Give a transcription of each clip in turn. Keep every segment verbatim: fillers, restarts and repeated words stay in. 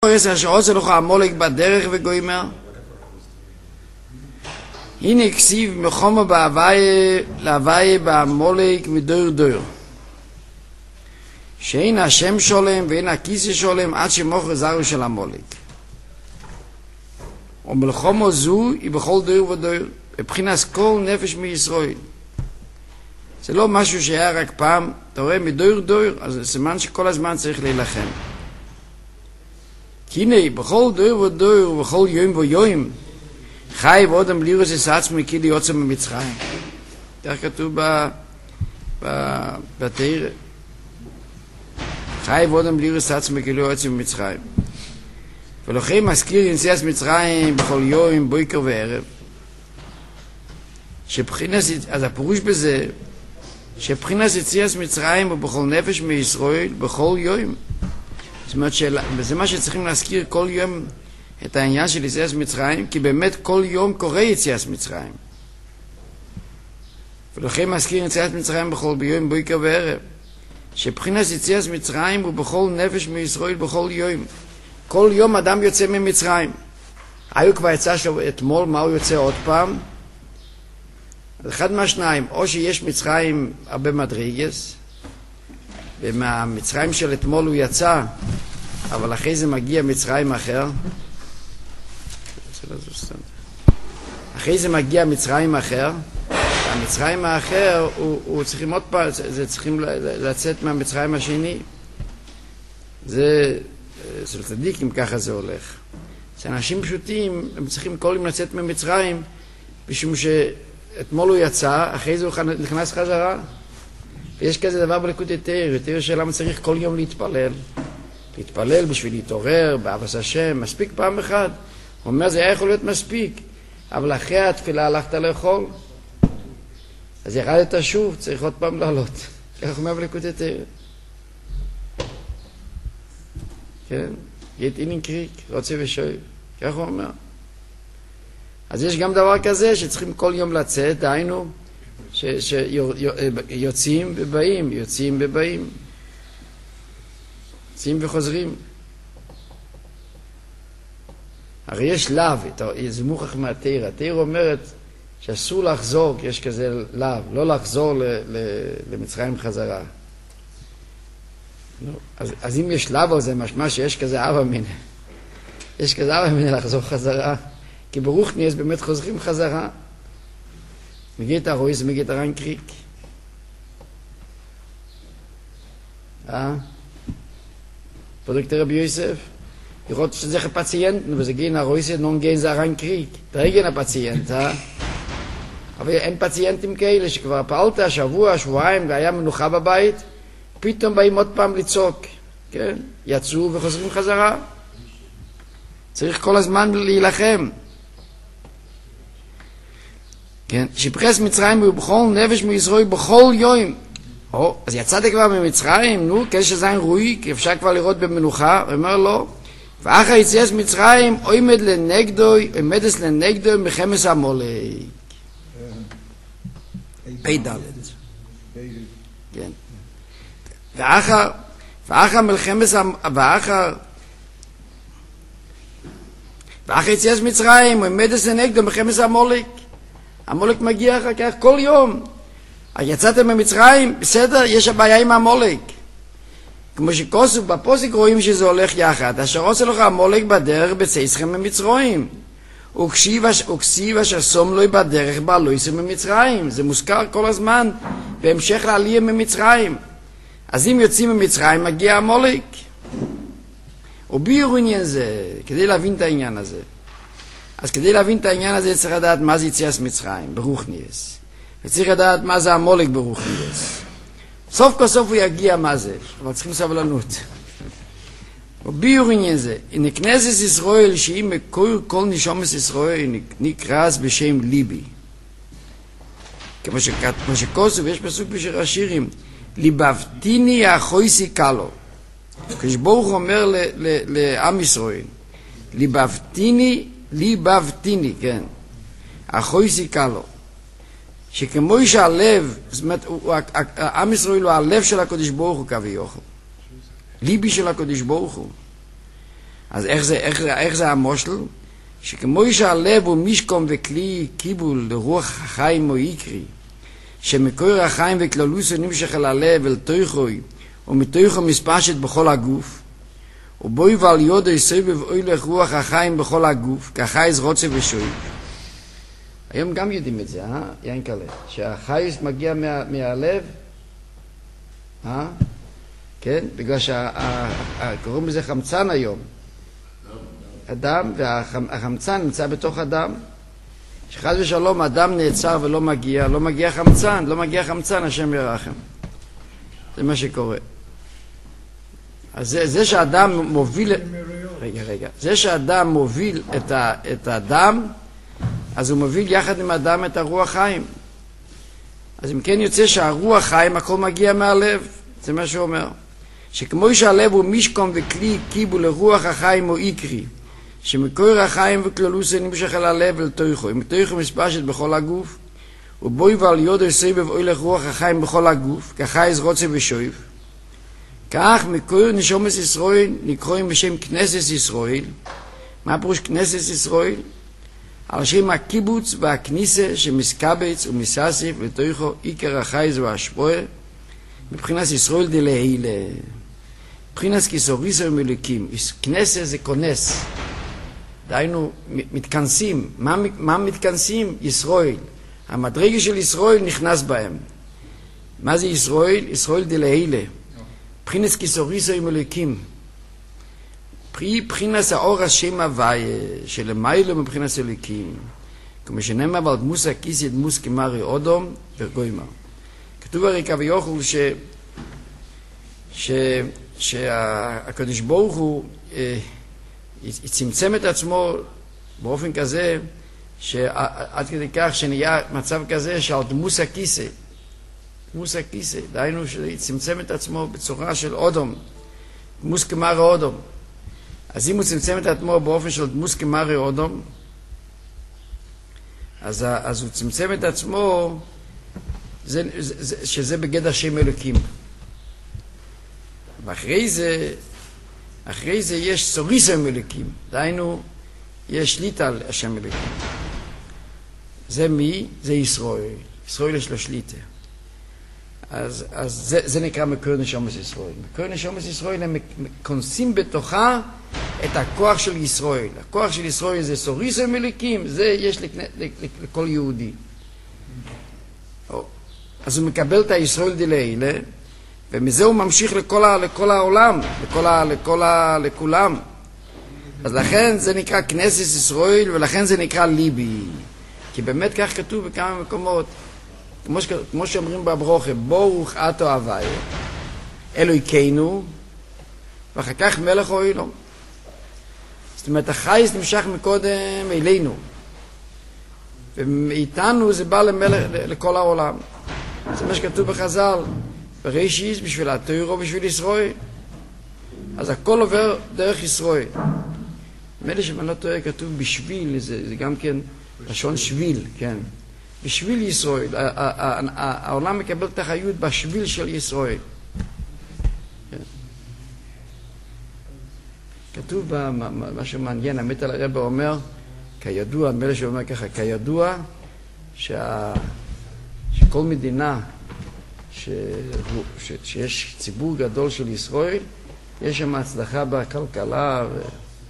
אשר שעושה לך המולק בדרך וגוימר. הנה כסיב מחומו בהוויה להוויה בהמולק מדור דור. שאין השם שולם ואין הכיסא שולם עד שמוכר זרו של המולק. ומלחומו זו היא בכל דור ודור, בבחינת כל נפש מישראל. זה לא משהו שהיה רק פעם, אתה רואה מדור דור, אז זה סימן שכל הזמן צריך להילחם. כי הנה, בכל דור ודור ובכל יום ויום, חי ואודם לירוס את עצמי כי ליוצא ממצרים. כך כתוב בתורה. חי ואודם לירוס את עצמי כי ליוצא ממצרים. ולכן מזכיר יציאת מצרים בכל יום, בוקר וערב. שבחינס, אז הפירוש בזה, שבחינס יציאת מצרים הוא בכל נפש מישראל, בכל יום. זאת אומרת, וזה מה שצריכים להזכיר כל יום את העניין של יציאת מצרים, כי באמת כל יום קורה יציאת מצרים. ולכן מזכיר יציאת מצרים בכל יום, בוקר וערב. שבחינס יציאת מצרים הוא בכל נפש מישראל, בכל יום. כל יום אדם יוצא ממצרים. היו כבר יצא אתמול, מה הוא יוצא עוד פעם? אחד מהשניים, או שיש מצרים הרבה מדרגס, ומהמצרים של אתמול הוא יצא, אבל אחרי זה מגיע מצרים אחר. אחרי זה מגיע מצרים אחר, והמצרים האחר, הוא, הוא צריכים עוד פעם, זה צריכים לצאת מהמצרים השני. זה... אצל צדיקים ככה זה הולך. אנשים פשוטים, הם צריכים כל יום לצאת ממצרים, משום שאתמול הוא יצא, אחרי זה הוא נכנס חזרה. ויש כזה דבר בליקוטי תורה, יותר שלמה צריך כל יום להתפלל. להתפלל בשביל להתעורר, באהבת השם, מספיק פעם אחת. הוא אומר, זה היה יכול להיות מספיק, אבל אחרי התפילה הלכת לאכול. אז ירדת שוב, צריך עוד פעם לעלות. ככה הוא אומר בליקוטי תורה. כן? גט אינין קריק, רוצה ושואב. כך הוא אומר. אז יש גם דבר כזה שצריכים כל יום לצאת, דהיינו, שיוצאים ובאים, יוצאים ובאים. יוצאים וחוזרים. הרי יש לאו, זה מוכח מהתורה. התורה אומרת שאסור לחזור, כי יש כזה לאו, לא לחזור למצרים חזרה. אז, אז אם יש לאו זה משמע שיש כזה אבא מיני. יש כזה אבא מיני לחזור חזרה. כי ברוך נהיה באמת חוזרים חזרה. מגיע את הרויס, מגיע את הרן קריק. אה? פודק רבי יוסף. לראות שזה הפציינט, וזה גיין הרויס, נון גיין זה הרן קריק. תרגן הפציינט, אה? אבל אין פציינטים כאלה שכבר פעלת שבוע, שבועיים, והיה מנוחה בבית. פתאום באים עוד פעם לצעוק, כן? יצאו וחוזרים חזרה. צריך כל הזמן להילחם. כן? שפרס מצרים הוא בכל נפש מישראל בכל יום. או, אז יצאת כבר ממצרים, נו, כשזה זין רואי, כי אפשר כבר לראות במנוחה. הוא אומר לו, ואחר יציאת מצרים, עומד לנגדו, עומדס לנגדו מחמס המולק. פי דלת. כן. ואחר, ואחר מלחמת, ואחר, ואחר יציאת מצרים, הוא עומד לנגדו מלחמת המולק. המולק מגיע אחר כך כל יום. יצאתם ממצרים, בסדר, יש הבעיה עם המולק. כמו שכוסו בפוסק רואים שזה הולך יחד. אשר עושה לך המולק בדרך בצאצכם ממצרים. וכסיב אשר שום לו בדרך בעלו יסם ממצרים. זה מוזכר כל הזמן בהמשך לעלייה ממצרים. אז אם יוצאים ממצרים, מגיע המולק. וביור עניין זה, כדי להבין את העניין הזה. אז כדי להבין את העניין הזה, צריך לדעת מה זה יציאת מצרים, ברוך נייס. וצריך לדעת מה זה המולק ברוך נייס. סוף כל סוף הוא יגיע מה זה, אבל צריכים סבלנות. וביור עניין זה, נכנסת ישראל, שהיא מקור כל נשומת ישראל, נקרס בשם ליבי. כמו שכוסו, ויש פסוק בשיר השירים, ליבבתיני החויסי קלו. כשברוך אומר לעם ישראל, ליבבתיני, ליבבתיני, כן, החויסי קלו. שכמו שהלב, זאת אומרת, עם ישראל הוא הלב של הקדוש ברוך הוא כביכול. ליבי של הקדוש ברוך הוא. אז איך זה, איך, איך זה המושל? שכמו שהלב הוא משקום וכלי קיבול לרוח החיים או יקרי, שמקור החיים וכללוס נמשך אל הלב אל תוכוי, ומתוכו מספשת בכל הגוף, ובוי ועל יודו יסובב אוילך רוח החיים בכל הגוף, כחייס רוצה ושואב. היום גם יודעים את זה, אה? יין כאלה, שהחייס מגיע מה, מהלב, אה? כן? בגלל שקוראים לזה חמצן היום. אדם, והחמצן נמצא בתוך אדם. שחד ושלום אדם נעצר ולא מגיע, לא מגיע חמצן, לא מגיע חמצן, השם ירחם. זה מה שקורה. אז זה, זה שאדם מוביל... רגע, רגע. זה שאדם מוביל את, ה, את האדם, אז הוא מוביל יחד עם האדם את הרוח חיים. אז אם כן יוצא שהרוח חיים, הכל מגיע מהלב. זה מה שהוא אומר. שכמו שהלב הוא משקום וכלי קיבול לרוח החיים או איקרי, שמקור החיים וכללוס נמשך אל הלב אל תוכו, אם תוכו מספשת בכל הגוף, ובוי ועל יודו יסובב אוילך רוח החיים בכל הגוף, כחייס רוצה ושואב. כך מקור נשומת ישראל נקראים בשם כנסת ישראל. מה פירוש כנסת ישראל? על שם הקיבוץ והכניסה שמסקבץ ומסאסף לתוכו עיקר החייס והשפועה, מבחינת ישראל דלהילה. מבחינת כיסוריסו ומלוקים. כנסת זה כונס. דהיינו, מתכנסים. מה, מה מתכנסים? ישראל. המדרגה של ישראל נכנס בהם. מה זה ישראל? ישראל דלהילה. מבחינת כיסוריסו ומלוקים. מבחינת האור השם הוויה, שלמיילו מבחינת אלוקים. כמו שנאמר, אבל דמוס הכיסי דמוס כמרי אודום וגוימר. כתוב הרי כביכול ש... ש... שהקדוש ברוך הוא אה, צמצם את עצמו באופן כזה שעד כדי כך שנהיה מצב כזה שעל דמוס הכיסא, דמוס הכיסא, דהיינו שצמצם את עצמו בצורה של אודום, דמוס כמרי אודום. אז אם הוא צמצם את עצמו באופן של דמוס כמרי אודום, אז, אז הוא צמצם את עצמו זה, זה, שזה בגדר שם אלוקים. ואחרי זה, אחרי זה יש סוריסם אלוקים. דהיינו, יש שליטה על השם אלוקים. זה מי? זה ישראל. ישראל יש לו שליטה. אז, אז זה, זה נקרא מקור נשומת ישראל. מקור נשומת ישראל הם כונסים בתוכה את הכוח של ישראל. הכוח של ישראל זה סוריסם אלוקים, זה יש לכ, לכ, לכל יהודי. אז הוא מקבל את הישראל דלהילה, ומזה הוא ממשיך לכל, ה, לכל העולם, לכל, ה, לכל ה, לכולם. אז לכן זה נקרא כנסת ישראל, ולכן זה נקרא ליבי. כי באמת כך כתוב בכמה מקומות, כמו, ש, כמו שאומרים בברוכה, ברוך אתו הוויה, אלוהינו, ואחר כך מלך העולם. זאת אומרת, החייס נמשך מקודם אלינו, ומאיתנו זה בא למלך, לכל העולם. זה מה שכתוב בחז"ל, בראשית בשביל התורה ובשביל ישראל. אז הכל עובר דרך ישראל. מילא שאם לא טועה כתוב בשביל, זה, זה גם כן לשון שביל, כן. בשביל ישראל. העולם מקבל את החיות בשביל של ישראל. כן. כתוב משהו מעניין, המת על הרב אומר, כידוע, מילא שאומר ככה, כידוע שה... שכל מדינה ש... ש... שיש ציבור גדול של ישראל, יש שם הצלחה בכלכלה ו...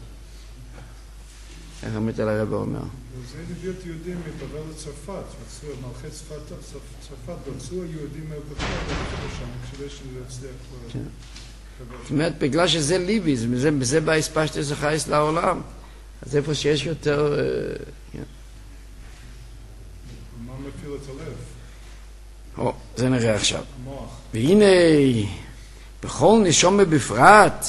איך המת על הרב אומר? זה נביאות יהודים מבבל לצרפת, מלכי צרפת, רצו היהודים מהבקר, שם, כדי שזה יצליח כבר. זאת אומרת, בגלל שזה ליבי, זה בא הספשת איזה חייס לעולם. אז איפה שיש יותר... מה מפיל את הלב? או, זה נראה עכשיו. והנה, בכל נשום בפרט,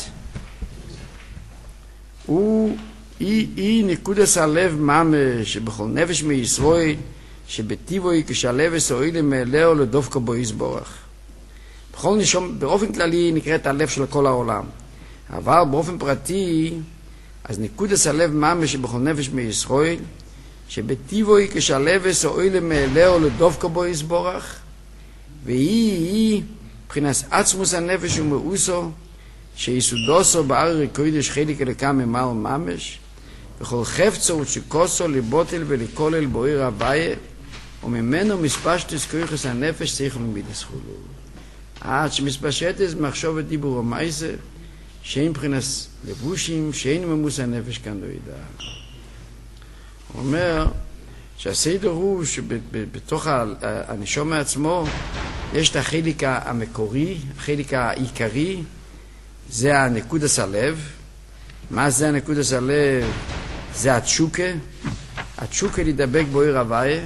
הוא... אי, אי נקודס הלב ממש, שבכל נפש מישראל, שבטיבוי כשהלב הסועיל מאלהו לדופקו בו יסבורך. בכל נשום, באופן כללי נקראת הלב של כל העולם. אבל באופן פרטי, אז נקודס הלב ממש, שבכל נפש מישראל, שבטיבוי כשהלב הסועיל מאלהו לדופקו בו יסבורך, והיא, היא, מבחינת עצמוס הנפש ומאוסו, שיסודוסו בארץ קודש חלק אלוקם ממעל ממש, וכל חפצו ושכוסו לבוטל ולכולל בוער הוויה, וממנו מספשטס כויחס הנפש שכל ומידס חולו. עד שמספשטס מחשבת דיבור ומעשה, שאין מבחינס לבושים, שאין ממוס הנפש כאן לא ידע. הוא אומר שהסדר הוא שבתוך הנשום מעצמו יש את החלק המקורי, החלק העיקרי, זה הנקודס הלב. מה זה הנקודס הלב? זה התשוקה. התשוקה להידבק בוער הוויה,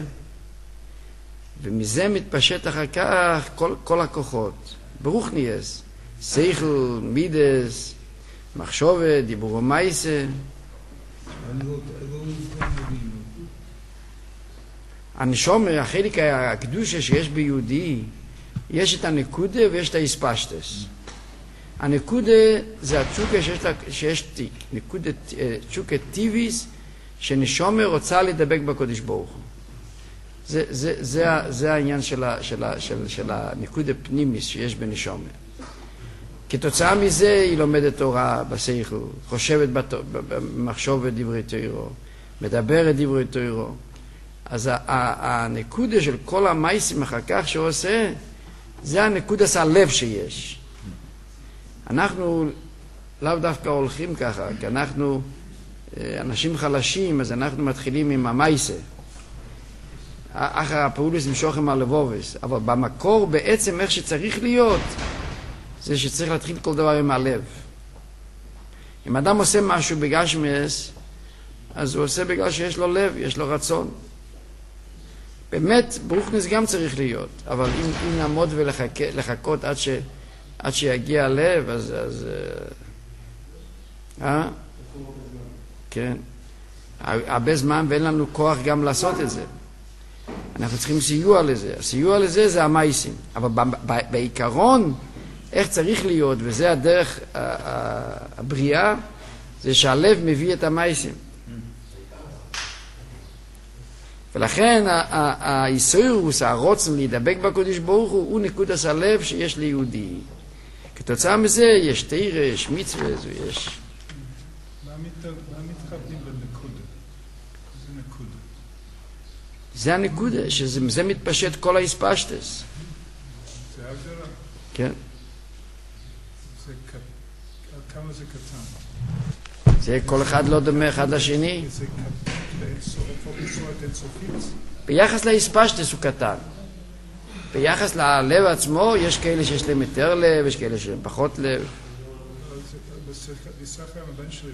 ומזה מתפשט אחר כך כל, כל הכוחות. ברוך נהייס, שכל, מידס, מחשבת, דיבור ומעשה. הנשומר, החלק הקדושה שיש ביהודי, יש את הנקודה ויש את האספשטס. הנקודה זה התשוקה שיש, שיש נקודה, תשוקה טיביס, שנשומר רוצה לדבק בקודש ברוך הוא. זה, זה, זה, זה העניין של, ה, של, ה, של, של הנקודה פנימיס שיש בנשומר. כתוצאה מזה היא לומדת תורה בשכל, חושבת במחשבת דברי תורה, מדברת דברי תורה. אז הנקודה של כל המייסים אחר כך שהוא עושה, זה הנקודה של הלב שיש. אנחנו לאו דווקא הולכים ככה, כי אנחנו אנשים חלשים, אז אנחנו מתחילים עם המייסה. אחר הפעולוס נמשוכם על לבובס, אבל במקור בעצם איך שצריך להיות, זה שצריך להתחיל כל דבר עם הלב. אם אדם עושה משהו בגשמס, אז הוא עושה בגלל שיש לו לב, יש לו רצון. באמת, ברוכנס גם צריך להיות, אבל אם, אם נעמוד ולחכות עד, ש, עד שיגיע הלב, אז... אז אה? כן. הרבה זמן ואין לנו כוח גם לעשות את זה. אנחנו צריכים סיוע לזה. הסיוע לזה זה המייסים. אבל בעיקרון, איך צריך להיות, וזה הדרך הבריאה, זה שהלב מביא את המייסים. ולכן היסוירוס, הרוצן להידבק בקודש ברוך הוא, הוא נקודת הלב שיש ליהודי. כתוצאה מזה יש תירה, יש מצווה, יש... מה מתכוונים בנקודה? זה נקודה. זה הנקודה, שזה מתפשט כל האספשטס. זה הגדרה? כן. זה כמה זה קטן? זה כל אחד לא דומה אחד לשני. זה קטן. ביחס לאספשטס הוא קטן. ביחס ללב עצמו יש כאלה שיש להם יותר לב, יש כאלה שהם פחות לב. בספר הבן שלי